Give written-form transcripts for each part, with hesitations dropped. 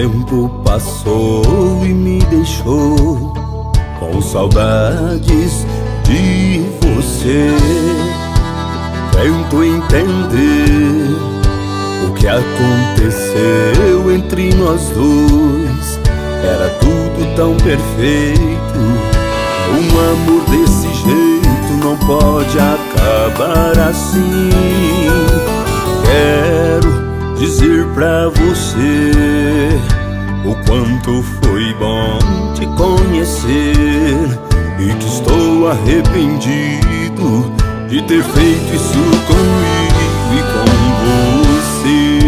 tempo passou e me deixou com saudades de você. Tento entender o que aconteceu entre nós dois. Era tudo tão perfeito. Um amor desse jeito não pode acabar assim. Quero dizer pra você o quanto foi bom te conhecer e que estou arrependido de ter feito isso comigo e com você.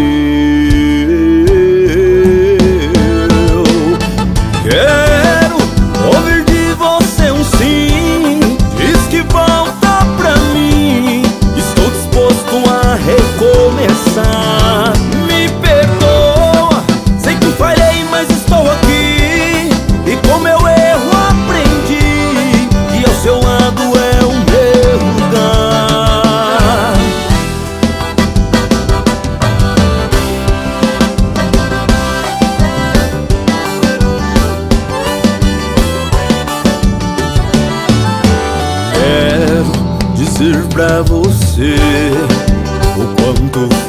Quero ouvir de você um sim, diz que volta pra mim. Estou disposto a recomeçar. Me perdoa, sei que falhei, mas estou aqui. E com meu erro aprendi que ao seu lado é o meu lugar. Quero dizer pra você o quanto